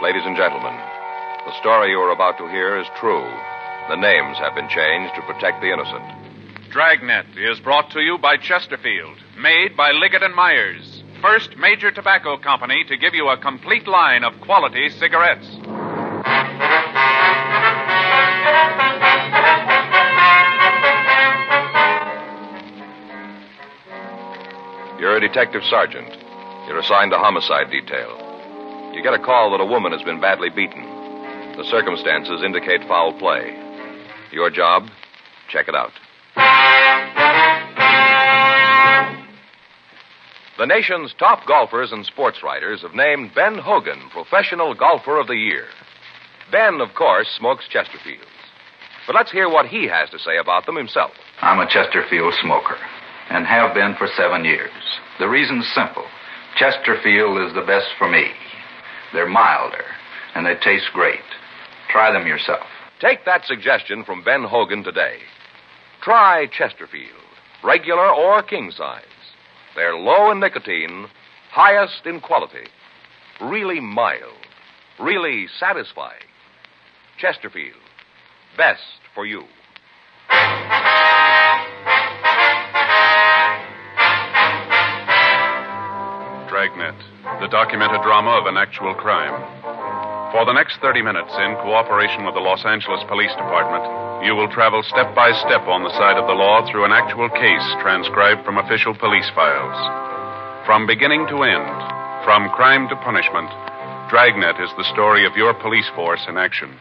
ladies and gentlemen. The story you are about to hear is true. The names have been changed to protect the innocent. Dragnet is brought to you by Chesterfield, made by Liggett & Myers, first major tobacco company to give you a complete line of quality cigarettes. You're a detective sergeant. You're assigned to homicide detail. You get a call that a woman has been badly beaten. The circumstances indicate foul play. Your job? Check it out. The nation's top golfers and sports writers have named Ben Hogan Professional Golfer of the Year. Ben, of course, smokes Chesterfields. But let's hear what he has to say about them himself. I'm a Chesterfield smoker, and have been for 7 years. The reason's simple. Chesterfield is the best for me. They're milder, and they taste great. Try them yourself. Take that suggestion from Ben Hogan today. Try Chesterfield, regular or king size. They're low in nicotine, highest in quality, really mild, really satisfying. Chesterfield, best for you. Dragnet, the documented drama of an actual crime. For the next 30 minutes, in cooperation with the Los Angeles Police Department, you will travel step by step on the side of the law through an actual case transcribed from official police files. From beginning to end, from crime to punishment, Dragnet is the story of your police force in action.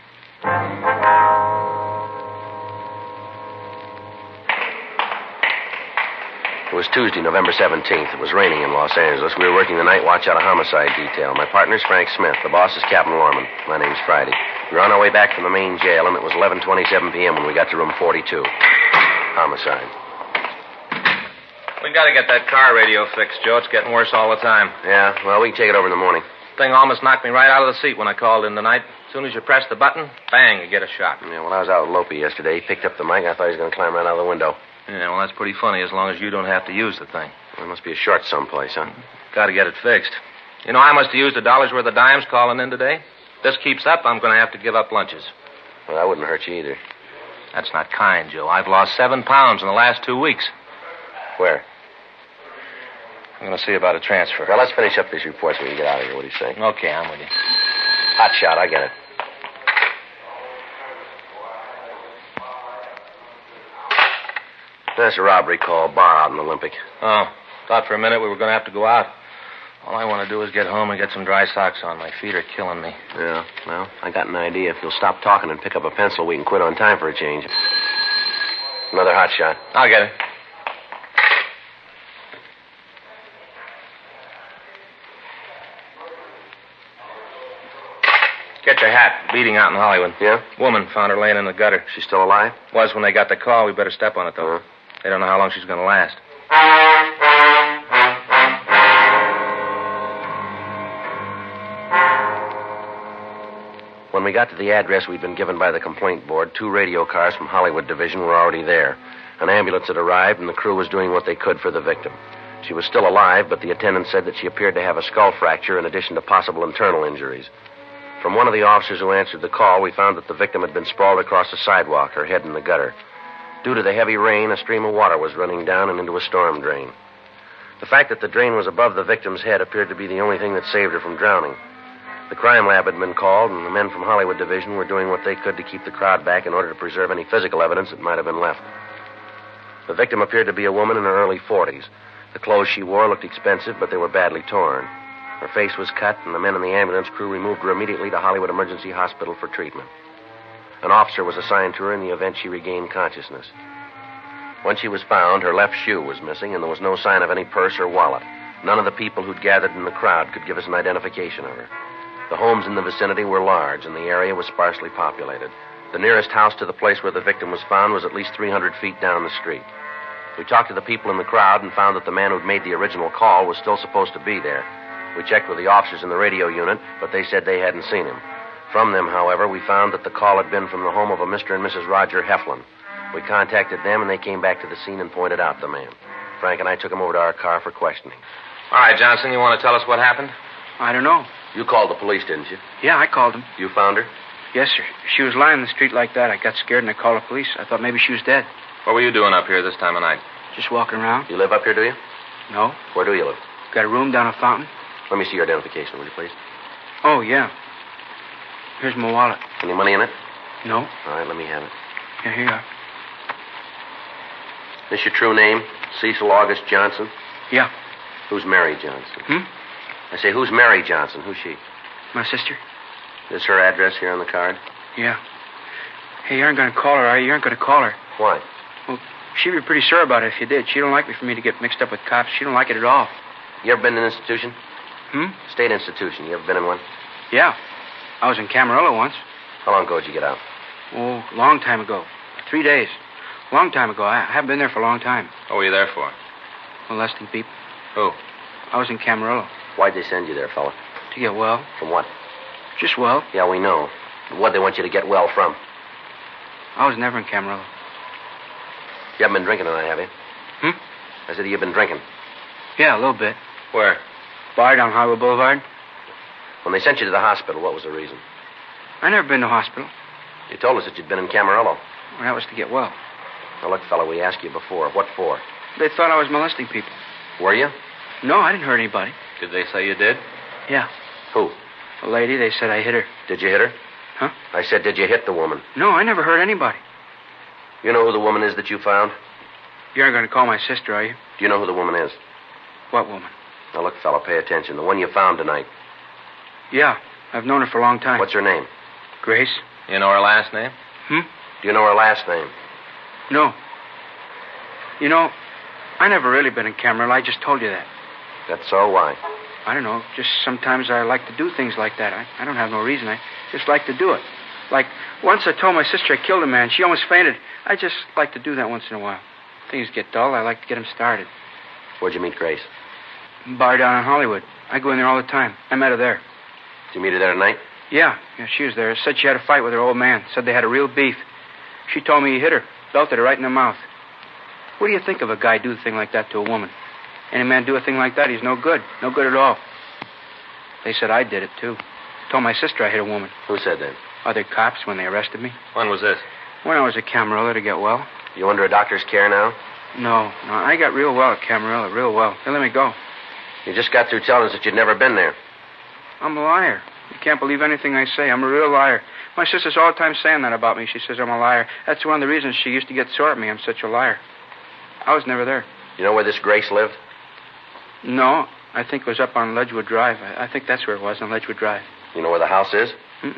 It was Tuesday, November 17th. It was raining in Los Angeles. We were working the night watch out of homicide detail. My partner's Frank Smith. The boss is Captain Lorman. My name's Friday. We were on our way back from the main jail, and it was 11:27 p.m. when we got to room 42. Homicide. We gotta get that car radio fixed, Joe. It's getting worse all the time. Yeah, well, we can take it over in the morning. Thing almost knocked me right out of the seat when I called in tonight. As soon as you press the button, bang, you get a shot. Yeah, when I was out with Lopi yesterday, he picked up the mic, and I thought he was going to climb right out of the window. Yeah, well, that's pretty funny as long as you don't have to use the thing. Well, it must be a short someplace, huh? Gotta get it fixed. You know, I must have used $1 worth of dimes calling in today. If this keeps up, I'm going to have to give up lunches. Well, that wouldn't hurt you either. That's not kind, Joe. I've lost 7 pounds in the last 2 weeks. Where? I'm going to see about a transfer. Well, let's finish up this report so we can get out of here. What do you say? Okay, I'm with you. Hot shot, I get it. That's a robbery call, bar out in Olympic. Oh, thought for a minute we were going to have to go out. All I want to do is get home and get some dry socks on. My feet are killing me. Yeah, well, I got an idea. If you'll stop talking and pick up a pencil, we can quit on time for a change. Another hot shot. I'll get it. Get your hat. Beating out in Hollywood. Yeah? Woman found her laying in the gutter. She's still alive? Was when they got the call. We better step on it, though. They don't know how long she's going to last. When we got to the address we'd been given by the complaint board, 2 radio cars from Hollywood Division were already there. An ambulance had arrived, and the crew was doing what they could for the victim. She was still alive, but the attendant said that she appeared to have a skull fracture in addition to possible internal injuries. From one of the officers who answered the call, we found that the victim had been sprawled across the sidewalk, her head in the gutter. Due to the heavy rain, a stream of water was running down and into a storm drain. The fact that the drain was above the victim's head appeared to be the only thing that saved her from drowning. The crime lab had been called, and the men from Hollywood Division were doing what they could to keep the crowd back in order to preserve any physical evidence that might have been left. The victim appeared to be a woman in her early 40s. The clothes she wore looked expensive, but they were badly torn. Her face was cut, and the men in the ambulance crew removed her immediately to Hollywood Emergency Hospital for treatment. An officer was assigned to her in the event she regained consciousness. When she was found, her left shoe was missing, and there was no sign of any purse or wallet. None of the people who'd gathered in the crowd could give us an identification of her. The homes in the vicinity were large, and the area was sparsely populated. The nearest house to the place where the victim was found was at least 300 feet down the street. We talked to the people in the crowd and found that the man who'd made the original call was still supposed to be there. We checked with the officers in the radio unit, but they said they hadn't seen him. From them, however, we found that the call had been from the home of a Mr. and Mrs. Roger Heflin. We contacted them, and they came back to the scene and pointed out the man. Frank and I took him over to our car for questioning. All right, Johnson, you want to tell us what happened? I don't know. You called the police, didn't you? Yeah, I called them. You found her? Yes, sir. She was lying in the street like that. I got scared and I called the police. I thought maybe she was dead. What were you doing up here this time of night? Just walking around. You live up here, do you? No. Where do you live? Got a room down a fountain. Let me see your identification, will you, please? Oh, yeah. Here's my wallet. Any money in it? No. All right, let me have it. Yeah, here you are. This your true name? Cecil August Johnson? Yeah. Who's Mary Johnson? Hmm? I say, who's Mary Johnson? Who's she? My sister. Is her address here on the card? Yeah. Hey, you aren't going to call her, are you? You aren't going to call her. Why? Well, she'd be pretty sore about it if you did. She don't like me for me to get mixed up with cops. She don't like it at all. You ever been in an institution? State institution. You ever been in one? Yeah. I was in Camarillo once. How long ago did you get out? Oh, long time ago. 3 days. Long time ago. I haven't been there for a long time. What were you there for? Molesting people. Who? I was in Camarillo. Why'd they send you there, fella? To get well. From what? Just well. Yeah, we know. What'd they want you to get well from? I was never in Camarillo. You haven't been drinking tonight, have you? I said you've been drinking. Yeah, a little bit. Where? Bar down Hollywood Boulevard. When they sent you to the hospital, what was the reason? I never been to hospital. You told us that you'd been in Camarillo. Well, that was to get well. Now, look, fella, we asked you before. What for? They thought I was molesting people. Were you? No, I didn't hurt anybody. Did they say you did? Yeah. Who? A lady, they said I hit her. Did you hit her? Huh? I said, did you hit the woman? No, I never hurt anybody. You know who the woman is that you found? You aren't going to call my sister, are you? Do you know who the woman is? What woman? Now, look, fella, pay attention. The one you found tonight. Yeah, I've known her for a long time. What's her name? Grace. You know her last name? Do you know her last name? No. You know, I never really been in Camarillo. I just told you that. That's so? Why? I don't know. Just sometimes I like to do things like that. I don't have no reason. I just like to do it. Like, once I told my sister I killed a man. She almost fainted. I just like to do that once in a while. Things get dull. I like to get them started. Where'd you meet Grace? Bar down in Hollywood. I go in there all the time. I met her there. Did you meet her there tonight? Yeah, she was there. Said she had a fight with her old man. Said they had a real beef. She told me he hit her. Belted her right in the mouth. What do you think of a guy do a thing like that to a woman? Any man do a thing like that, he's no good. No good at all. They said I did it, too. Told my sister I hit a woman. Who said that? Other cops when they arrested me. When was this? When I was at Camarillo to get well. You under a doctor's care now? No, I got real well at Camarillo, real well. They let me go. You just got through telling us that you'd never been there. I'm a liar. You can't believe anything I say. I'm a real liar. My sister's all the time saying that about me. She says I'm a liar. That's one of the reasons she used to get sore at me. I'm such a liar. I was never there. You know where this Grace lived? No, I think it was up on Ledgewood Drive. I think that's where it was, on Ledgewood Drive. You know where the house is?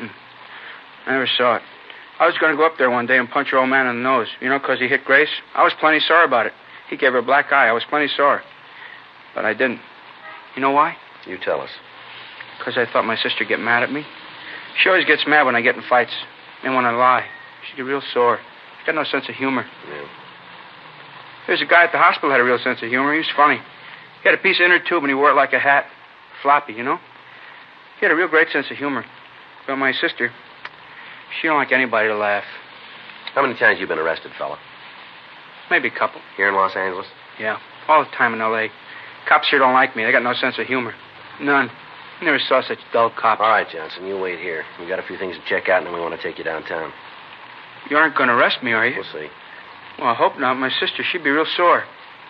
I never saw it. I was going to go up there one day and punch your old man in the nose. You know, because he hit Grace. I was plenty sore about it. He gave her a black eye. I was plenty sore. But I didn't. You know why? You tell us. Because I thought my sister'd get mad at me. She always gets mad when I get in fights. And when I lie. She get real sore. She's got no sense of humor. Yeah. There's a guy at the hospital who had a real sense of humor. He was funny. He had a piece of inner tube and he wore it like a hat. Floppy, you know? He had a real great sense of humor. But my sister, she don't like anybody to laugh. How many times you been arrested, fella? Maybe a couple. Here in Los Angeles? Yeah, all the time in L.A. Cops here don't like me. They got no sense of humor. None. Never saw such dull cops. All right, Johnson, you wait here. We got a few things to check out, and then we want to take you downtown. You aren't going to arrest me, are you? We'll see. Well, I hope not. My sister, she'd be real sore.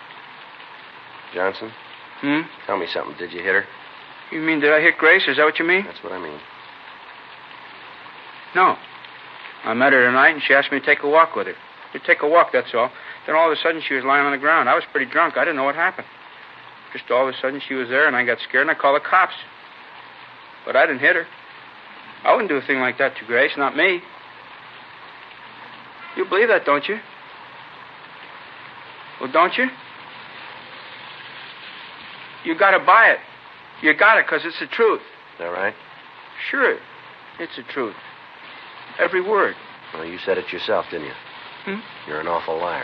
Johnson? Tell me something. Did you hit her? You mean, did I hit Grace? Is that what you mean? That's what I mean. No. I met her tonight, and she asked me to take a walk with her. To take a walk, that's all. Then all of a sudden, she was lying on the ground. I was pretty drunk. I didn't know what happened. Just all of a sudden, she was there, and I got scared, and I called the cops. But I didn't hit her. I wouldn't do a thing like that to Grace, not me. You believe that, don't you? Well, don't you? You got to buy it. You got it, because it's the truth. Is that right? Sure. It's the truth. Every word. Well, you said it yourself, didn't you? You're an awful liar.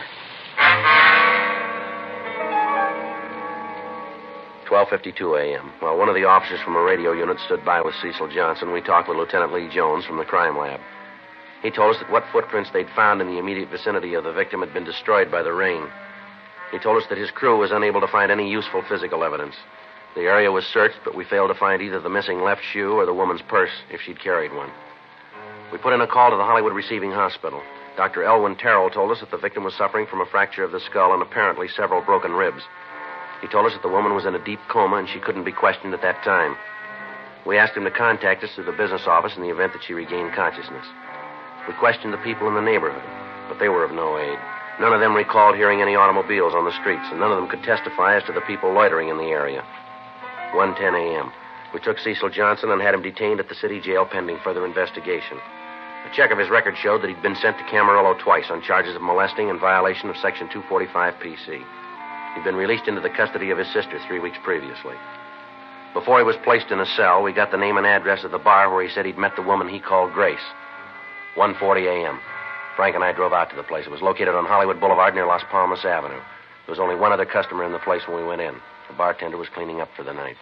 12:52 a.m. While one of the officers from a radio unit stood by with Cecil Johnson, we talked with Lieutenant Lee Jones from the crime lab. He told us that what footprints they'd found in the immediate vicinity of the victim had been destroyed by the rain. He told us that his crew was unable to find any useful physical evidence. The area was searched, but we failed to find either the missing left shoe or the woman's purse, if she'd carried one. We put in a call to the Hollywood Receiving Hospital. Dr. Elwyn Terrell told us that the victim was suffering from a fracture of the skull and apparently several broken ribs. He told us that the woman was in a deep coma and she couldn't be questioned at that time. We asked him to contact us through the business office in the event that she regained consciousness. We questioned the people in the neighborhood, but they were of no aid. None of them recalled hearing any automobiles on the streets, and none of them could testify as to the people loitering in the area. 1:10 a.m. We took Cecil Johnson and had him detained at the city jail pending further investigation. A check of his record showed that he'd been sent to Camarillo twice on charges of molesting and violation of Section 245 PC. He'd been released into the custody of his sister 3 weeks previously. Before he was placed in a cell, we got the name and address of the bar where he said he'd met the woman he called Grace. 1:40 a.m. Frank and I drove out to the place. It was located on Hollywood Boulevard near Las Palmas Avenue. There was only one other customer in the place when we went in. The bartender was cleaning up for the night.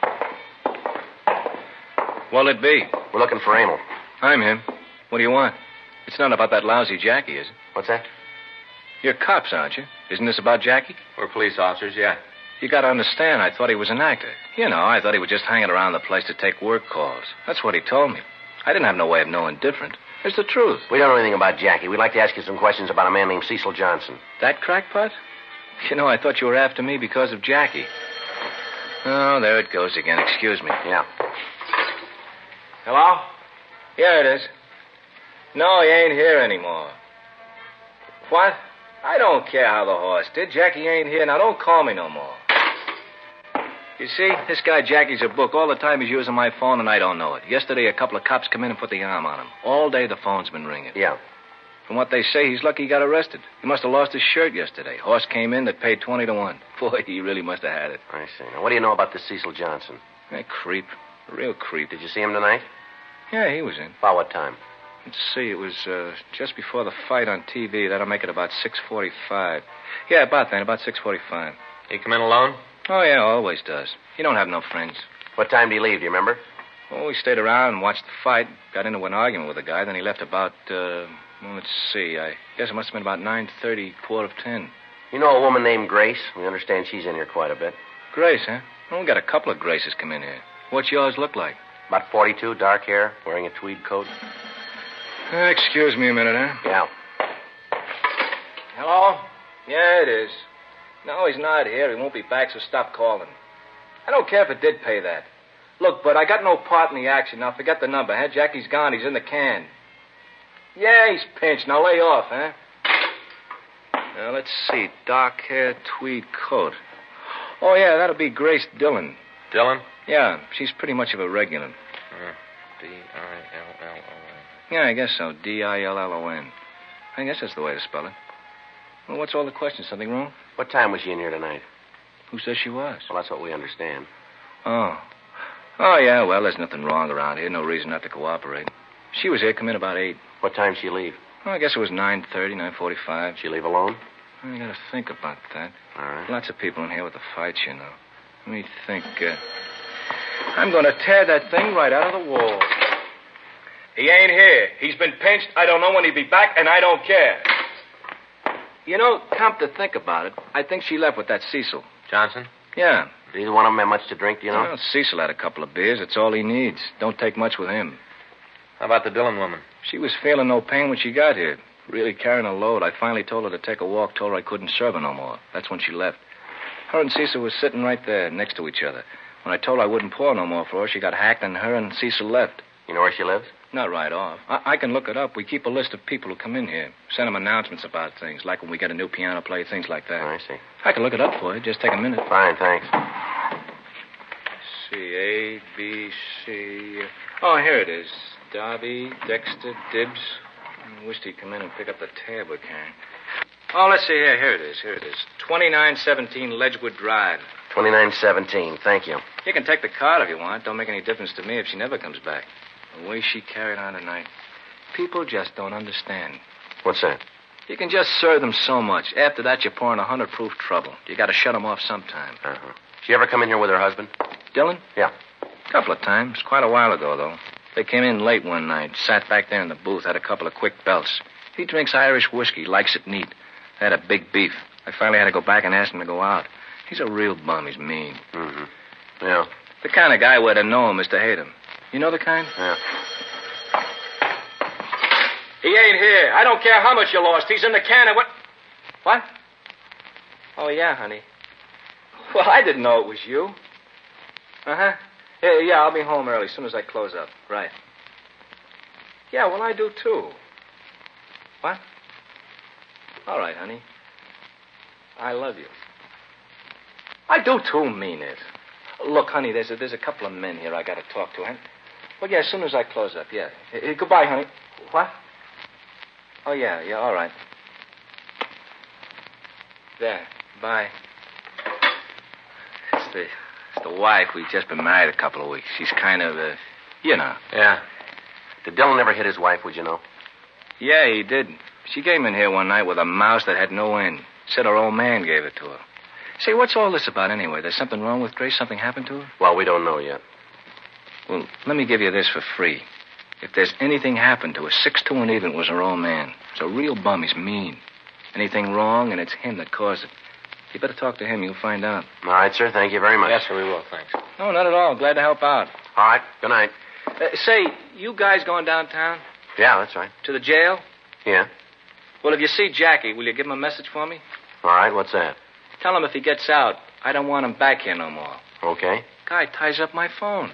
What'll it be? We're looking for Emil. I'm him. What do you want? It's not about that lousy Jackie, is it? What's that? You're cops, aren't you? Isn't this about Jackie? We're police officers, yeah. You gotta understand, I thought he was an actor. You know, I thought he was just hanging around the place to take work calls. That's what he told me. I didn't have no way of knowing different. It's the truth. We don't know anything about Jackie. We'd like to ask you some questions about a man named Cecil Johnson. That crackpot? You know, I thought you were after me because of Jackie. Oh, there it goes again. Excuse me. Yeah. Hello? Yeah, it is. No, he ain't here anymore. What? I don't care how the horse did. Jackie ain't here. Now, don't call me no more. You see, this guy Jackie's a book. All the time he's using my phone, and I don't know it. Yesterday, a couple of cops come in and put the arm on him. All day, the phone's been ringing. Yeah. From what they say, he's lucky he got arrested. He must have lost his shirt yesterday. Horse came in that paid 20 to 1. Boy, he really must have had it. I see. Now, what do you know about this Cecil Johnson? That creep. A real creep. Did you see him tonight? Yeah, he was in. About what time? Let's see, it was just before the fight on TV. That'll make it about 6:45. Yeah, about then, about 6:45. He come in alone? Oh, yeah, always does. He don't have no friends. What time did he leave, do you remember? Well, we stayed around and watched the fight. Got into an argument with a guy. Then he left about, let's see. I guess it must have been about 9:30, 9:45. You know a woman named Grace? We understand she's in here quite a bit. Grace, huh? Well, we got a couple of Graces come in here. What's yours look like? About 42, dark hair, wearing a tweed coat. Excuse me a minute, huh? Yeah. Hello? Yeah, it is. No, he's not here. He won't be back, so stop calling. I don't care if it did pay that. Look, Bud, I got no part in the action. Now, forget the number, huh? Jackie's gone. He's in the can. Yeah, he's pinched. Now, lay off, huh? Now, let's see. Dark hair, tweed coat. Oh, yeah, that'll be Grace Dillon. Dillon? Yeah, she's pretty much of a regular. D-I-L-L-O-N. Yeah, I guess so. D-I-L-L-O-N. I guess that's the way to spell it. Well, what's all the questions? Something wrong? What time was she in here tonight? Who says she was? Well, that's what we understand. Oh. Oh, yeah, well, there's nothing wrong around here. No reason not to cooperate. She was here, come in about 8. What time did she leave? Well, I guess it was 9:30, 9:45. She leave alone? I gotta think about that. All right. Lots of people in here with the fights, you know. Let me think. I'm gonna tear that thing right out of the wall. He ain't here. He's been pinched. I don't know when he'll be back, and I don't care. You know, come to think about it, I think she left with that Cecil. Johnson? Yeah. Did either one of them have much to drink, do you know? Well, Cecil had a couple of beers. It's all he needs. Don't take much with him. How about the Dillon woman? She was feeling no pain when she got here. Really carrying a load. I finally told her to take a walk, told her I couldn't serve her no more. That's when she left. Her and Cecil were sitting right there next to each other. When I told her I wouldn't pour no more for her, she got hacked and her and Cecil left. You know where she lives? Not right off. I can look it up. We keep a list of people who come in here. Send them announcements about things, like when we get a new piano player, things like that. I see. I can look it up for you. Just take a minute. Fine, thanks. C, A, B, C. Oh, here it is. Darby, Dexter, Dibbs. I wished he'd come in and pick up the tab we're carrying. Oh, let's see here. Here it is. 2917 Ledgewood Drive. 2917. Thank you. You can take the card if you want. Don't make any difference to me if she never comes back. The way she carried on tonight. People just don't understand. What's that? You can just serve them so much. After that, you're pouring 100-proof trouble. You got to shut them off sometime. Uh-huh. She ever come in here with her husband? Dylan? Yeah. A couple of times. Quite a while ago, though. They came in late one night, sat back there in the booth, had a couple of quick belts. He drinks Irish whiskey, likes it neat. They had a big beef. I finally had to go back and ask him to go out. He's a real bum. He's mean. Mm-hmm. Yeah. The kind of guy where to know him is to hate him. You know the kind? Yeah. He ain't here. I don't care how much you lost. He's in the can and What? Oh, yeah, honey. Well, I didn't know it was you. Uh-huh. Yeah, I'll be home early as soon as I close up. Right. Yeah, well, I do, too. What? All right, honey. I love you. I do, too, mean it. Look, honey, there's a couple of men here I got to talk to. Huh? Well, yeah, as soon as I close up, yeah. Goodbye, honey. What? Oh, yeah, all right. There, bye. It's the wife. We've just been married a couple of weeks. She's kind of, you know. Yeah. Did Dillon ever hit his wife, would you know? Yeah, he did. She came in here one night with a mouse that had no end. Said her old man gave it to her. Say, what's all this about anyway? There's something wrong with Grace? Something happened to her? Well, we don't know yet. Well, let me give you this for free. If there's anything happened to her, 6 to 1 even was her old man. He's a real bum. He's mean. Anything wrong, and it's him that caused it. You better talk to him. You'll find out. All right, sir. Thank you very much. Yes, sir, we will. Thanks. No, not at all. Glad to help out. All right. Good night. Say, you guys going downtown? Yeah, that's right. To the jail? Yeah. Well, if you see Jackie, will you give him a message for me? All right. What's that? Tell him if he gets out, I don't want him back here no more. Okay. Guy ties up my phone.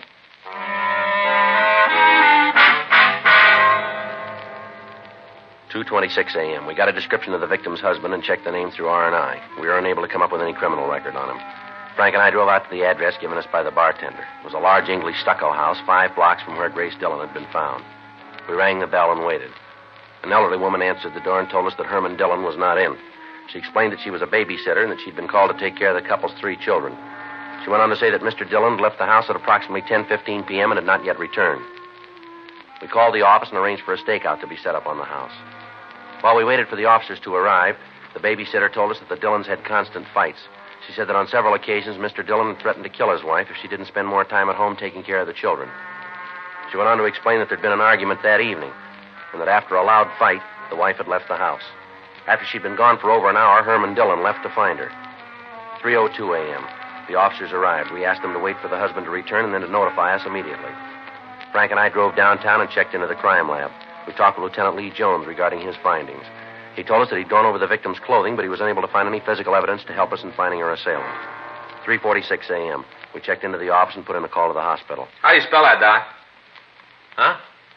$2:26 a.m. We got a description of the victim's husband and checked the name through R&I. We were unable to come up with any criminal record on him. Frank and I drove out to the address given us by the bartender. It was a large English stucco house 5 blocks from where Grace Dillon had been found. We rang the bell and waited. An elderly woman answered the door and told us that Herman Dillon was not in. She explained that she was a babysitter and that she'd been called to take care of the couple's 3 children. She went on to say that Mr. Dillon had left the house at approximately 10:15 p.m. and had not yet returned. We called the office and arranged for a stakeout to be set up on the house. While we waited for the officers to arrive, the babysitter told us that the Dillons had constant fights. She said that on several occasions, Mr. Dillon had threatened to kill his wife if she didn't spend more time at home taking care of the children. She went on to explain that there'd been an argument that evening, and that after a loud fight, the wife had left the house. After she'd been gone for over an hour, Herman Dillon left to find her. 3:02 a.m. The officers arrived. We asked them to wait for the husband to return and then to notify us immediately. Frank and I drove downtown and checked into the crime lab. We talked with Lieutenant Lee Jones regarding his findings. He told us that he'd gone over the victim's clothing, but he was unable to find any physical evidence to help us in finding her assailant. 3:46 a.m. We checked into the office and put in a call to the hospital. How do you spell that, Doc? Huh?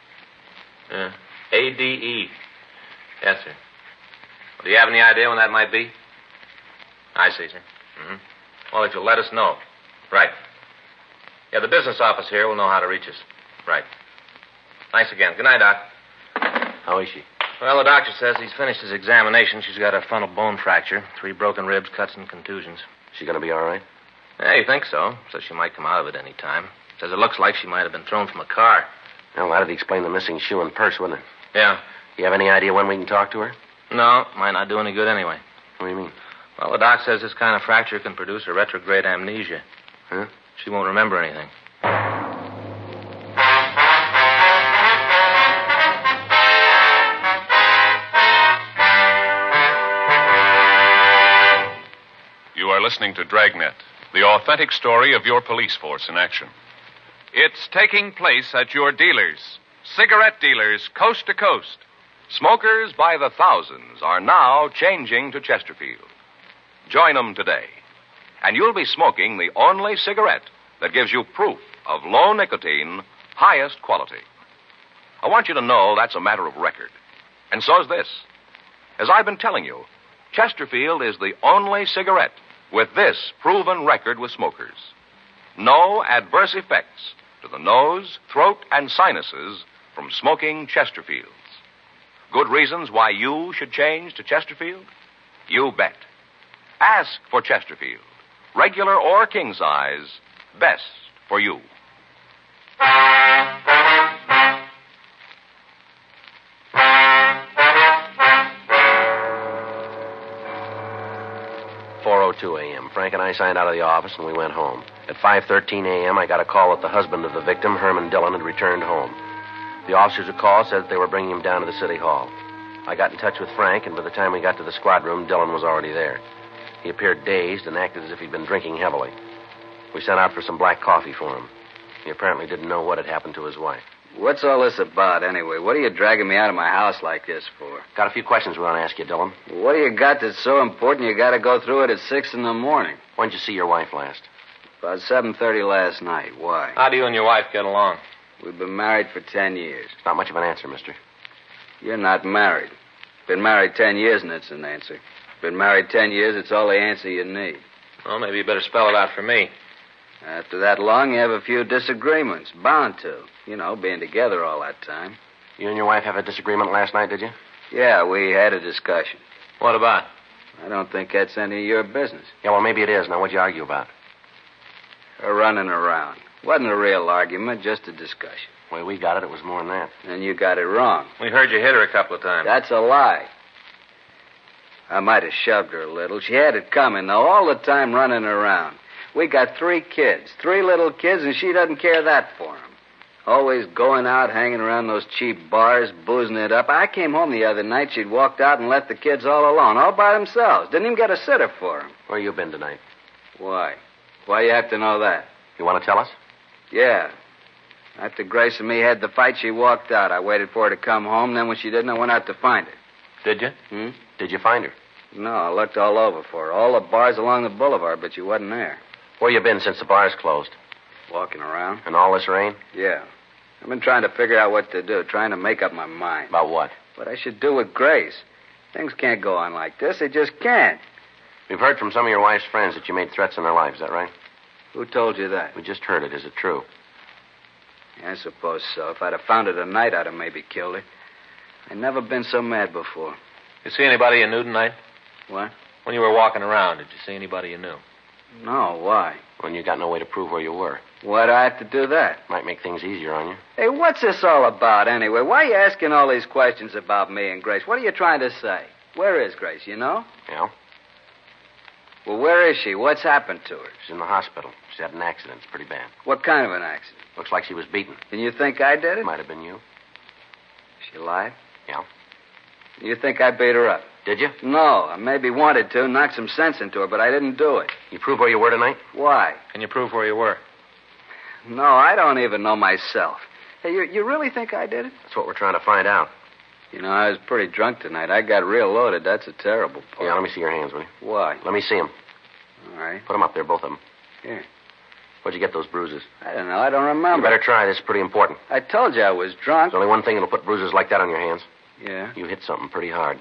A-D-E. Yes, sir. Well, do you have any idea when that might be? I see, sir. Mm-hmm. Well, if you'll let us know. Right. Yeah, the business office here will know how to reach us. Right. Thanks again. Good night, Doc. How is she? Well, the doctor says he's finished his examination. She's got a frontal bone fracture, 3 broken ribs, cuts, and contusions. She going to be all right? Yeah, you think so. Says she might come out of it any time. Says it looks like she might have been thrown from a car. Well, that'd explain the missing shoe and purse, wouldn't it? Yeah. You have any idea when we can talk to her? No, might not do any good anyway. What do you mean? Well, the doc says this kind of fracture can produce a retrograde amnesia. Huh? She won't remember anything. You are listening to Dragnet, the authentic story of your police force in action. It's taking place at your dealers, cigarette dealers coast to coast. Smokers by the thousands are now changing to Chesterfield. Join them today, and you'll be smoking the only cigarette that gives you proof of low nicotine, highest quality. I want you to know that's a matter of record. And so's this. As I've been telling you, Chesterfield is the only cigarette with this proven record with smokers. No adverse effects to the nose, throat, and sinuses from smoking Chesterfields. Good reasons why you should change to Chesterfield? You bet. Ask for Chesterfield. Regular or king size, best for you. .02 a.m. Frank and I signed out of the office and we went home. At 5:13 a.m., I got a call that the husband of the victim, Herman Dillon, had returned home. The officers who called said that they were bringing him down to the city hall. I got in touch with Frank, and by the time we got to the squad room, Dillon was already there. He appeared dazed and acted as if he'd been drinking heavily. We sent out for some black coffee for him. He apparently didn't know what had happened to his wife. What's all this about, anyway? What are you dragging me out of my house like this for? Got a few questions we want to ask you, Dillon. What do you got that's so important you got to go through it at 6 in the morning? When did you see your wife last? About 7:30 last night. Why? How do you and your wife get along? We've been married for 10 years. It's not much of an answer, mister. You're not married. Been married 10 years, and it's an answer. Been married 10 years, it's all the answer you need. Well, maybe you better spell it out for me. After that long, you have a few disagreements. Bound to. You know, being together all that time. You and your wife have a disagreement last night, did you? Yeah, we had a discussion. What about? I don't think that's any of your business. Yeah, well, maybe it is. Now, what'd you argue about? Her running around. Wasn't a real argument, just a discussion. The way we got it, it was more than that. And you got it wrong. We heard you hit her a couple of times. That's a lie. I might have shoved her a little. She had it coming, though, all the time running around. We got 3 kids, 3 little kids, and she doesn't care that for them. Always going out, hanging around those cheap bars, boozing it up. I came home the other night. She'd walked out and left the kids all alone, all by themselves. Didn't even get a sitter for them. Where you been tonight? Why? Why you have to know that? You want to tell us? Yeah. After Grace and me had the fight, she walked out. I waited for her to come home. Then when she didn't, I went out to find her. Did you? Did you find her? No, I looked all over for her. All the bars along the boulevard, but she wasn't there. Where you been since the bars closed? Walking around. In all this rain? Yeah. I've been trying to figure out what to do, trying to make up my mind. About what? What I should do with Grace. Things can't go on like this. They just can't. We've heard from some of your wife's friends that you made threats in their life. Is that right? Who told you that? We just heard it. Is it true? Yeah, I suppose so. If I'd have found her tonight, I'd have maybe killed her. I'd never been so mad before. You see anybody you knew tonight? What? When you were walking around, did you see anybody you knew? No, why? When you got no way to prove where you were. Why'd I have to do that? Might make things easier on you. Hey, what's this all about, anyway? Why are you asking all these questions about me and Grace? What are you trying to say? Where is Grace, you know? Yeah? Well, where is she? What's happened to her? She's in the hospital. She had an accident. It's pretty bad. What kind of an accident? Looks like she was beaten. And you think I did it? Might have been you. She alive? Yeah. You think I beat her up? Did you? No, I maybe wanted to, knock some sense into her, but I didn't do it. You prove where you were tonight? Why? Can you prove where you were? No, I don't even know myself. Hey, you really think I did it? That's what we're trying to find out. You know, I was pretty drunk tonight. I got real loaded. That's a terrible part. Yeah, let me see your hands, will you? Why? Let me see them. All right. Put them up there, both of them. Here. Where'd you get those bruises? I don't know. I don't remember. You better try. This is pretty important. I told you I was drunk. There's only one thing that'll put bruises like that on your hands. Yeah? You hit something pretty hard.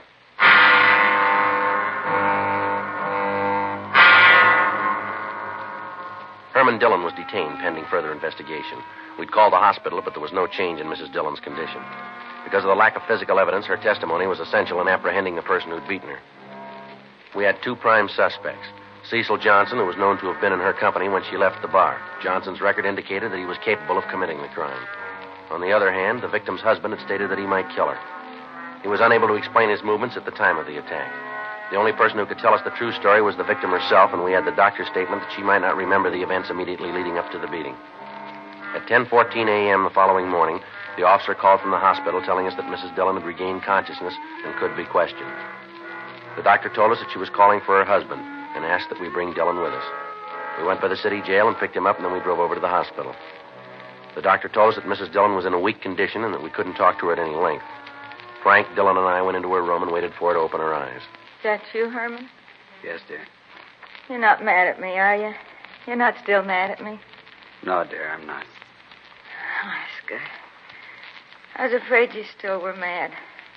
Herman Dillon was detained pending further investigation. We'd called the hospital, but there was no change in Mrs. Dillon's condition. Because of the lack of physical evidence, her testimony was essential in apprehending the person who'd beaten her. We had 2 prime suspects. Cecil Johnson, who was known to have been in her company when she left the bar. Johnson's record indicated that he was capable of committing the crime. On the other hand, the victim's husband had stated that he might kill her. He was unable to explain his movements at the time of the attack. The only person who could tell us the true story was the victim herself, and we had the doctor's statement that she might not remember the events immediately leading up to the beating. At 10:14 a.m. the following morning, the officer called from the hospital telling us that Mrs. Dillon had regained consciousness and could be questioned. The doctor told us that she was calling for her husband and asked that we bring Dillon with us. We went by the city jail and picked him up, and then we drove over to the hospital. The doctor told us that Mrs. Dillon was in a weak condition and that we couldn't talk to her at any length. Frank, Dillon, and I went into her room and waited for her to open her eyes. Is that you, Herman? Yes, dear. You're not mad at me, are you? You're not still mad at me? No, dear, I'm not. Oh, that's good. I was afraid you still were mad.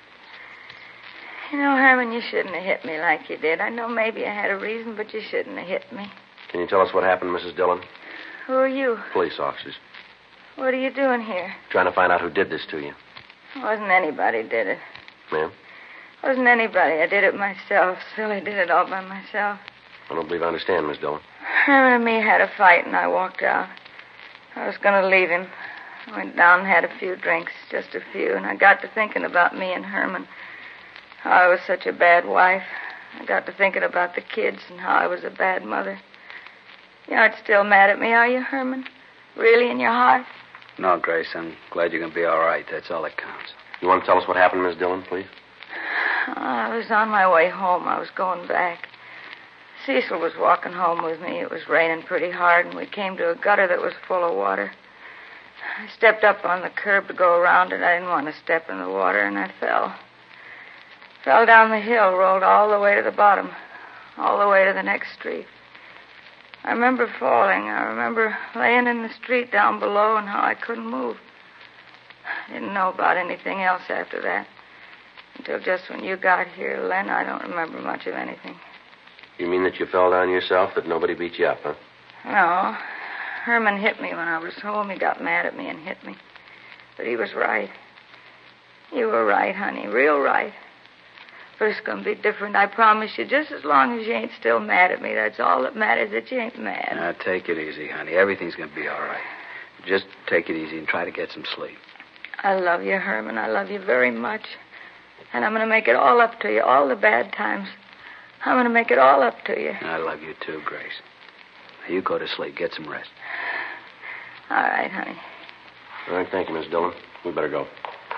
You know, Herman, you shouldn't have hit me like you did. I know maybe I had a reason, but you shouldn't have hit me. Can you tell us what happened, Mrs. Dillon? Who are you? Police officers. What are you doing here? Trying to find out who did this to you. It wasn't anybody did it. Ma'am? It wasn't anybody. I did it myself. Silly did it all by myself. I don't believe I understand, Miss Dillon. Herman and me had a fight, and I walked out. I was going to leave him. I went down and had a few drinks, just a few, and I got to thinking about me and Herman. How I was such a bad wife. I got to thinking about the kids and how I was a bad mother. You aren't still mad at me, are you, Herman? Really, in your heart? No, Grace, I'm glad you're going to be all right. That's all that counts. You want to tell us what happened, Miss Dillon, please? I was on my way home. I was going back. Cecil was walking home with me. It was raining pretty hard, and we came to a gutter that was full of water. I stepped up on the curb to go around it. I didn't want to step in the water, and I fell. Fell down the hill, rolled all the way to the bottom, all the way to the next street. I remember falling. I remember laying in the street down below and how I couldn't move. I didn't know about anything else after that. Until just when you got here, Len, I don't remember much of anything. You mean that you fell down yourself, that nobody beat you up, huh? No. Herman hit me when I was home. He got mad at me and hit me. But he was right. You were right, honey, real right. But it's going to be different, I promise you. Just as long as you ain't still mad at me, that's all that matters, that you ain't mad. Now, take it easy, honey. Everything's going to be all right. Just take it easy and try to get some sleep. I love you, Herman. I love you very much. And I'm going to make it all up to you, all the bad times. I'm going to make it all up to you. I love you too, Grace. Now, you go to sleep. Get some rest. All right, honey. All right, thank you, Miss Dillon. We better go.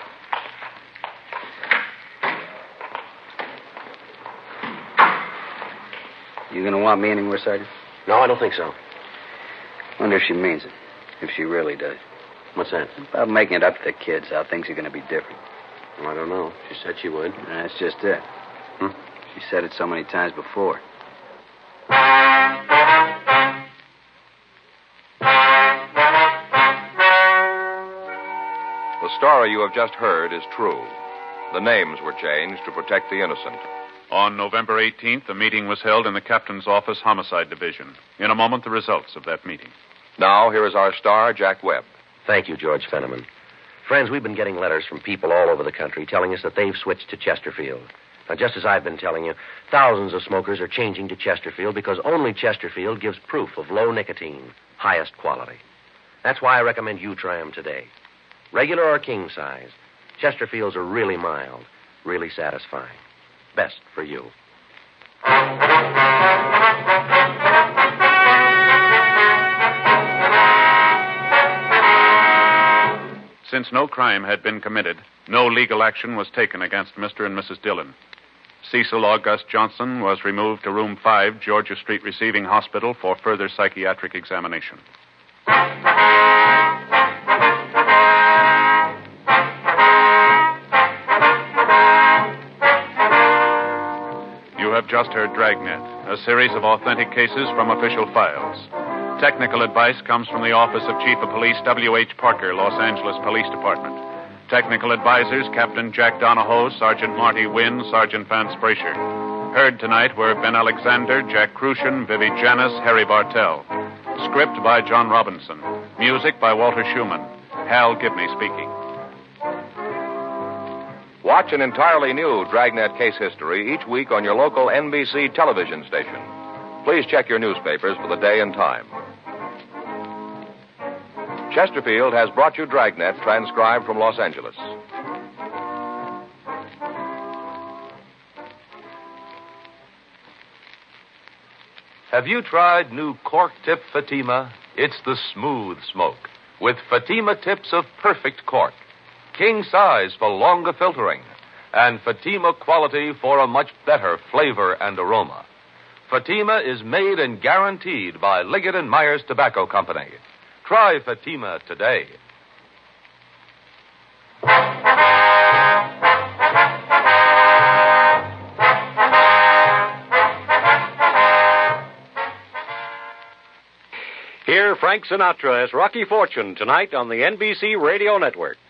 You going to want me anywhere, Sergeant? No, I don't think so. Wonder if she means it. If she really does. What's that? About making it up to the kids, how things are going to be different. Well, I don't know. She said she would. That's just it. She said it so many times before. The story you have just heard is true. The names were changed to protect the innocent. On November 18th, a meeting was held in the captain's office, Homicide Division. In a moment, the results of that meeting. Now, here is our star, Jack Webb. Thank you, George Fenneman. Friends, we've been getting letters from people all over the country telling us that they've switched to Chesterfield. Now, just as I've been telling you, thousands of smokers are changing to Chesterfield because only Chesterfield gives proof of low nicotine, highest quality. That's why I recommend you try them today. Regular or king size, Chesterfields are really mild, really satisfying. Best for you. Since no crime had been committed, no legal action was taken against Mr. and Mrs. Dillon. Cecil August Johnson was removed to Room 5, Georgia Street Receiving Hospital for further psychiatric examination. You have just heard Dragnet, a series of authentic cases from official files. Technical advice comes from the Office of Chief of Police W.H. Parker, Los Angeles Police Department. Technical advisors, Captain Jack Donahoe, Sergeant Marty Wynn, Sergeant Vance Brasher. Heard tonight were Ben Alexander, Jack Crucian, Vivi Janis, Harry Bartell. Script by John Robinson. Music by Walter Schumann. Hal Gibney speaking. Watch an entirely new Dragnet case history each week on your local NBC television station. Please check your newspapers for the day and time. Chesterfield has brought you Dragnet, transcribed from Los Angeles. Have you tried new Cork Tip Fatima? It's the smooth smoke, with Fatima tips of perfect cork. King size for longer filtering, and Fatima quality for a much better flavor and aroma. Fatima is made and guaranteed by Liggett & Myers Tobacco Company. Try Fatima today. Hear Frank Sinatra as Rocky Fortune tonight on the NBC Radio Network.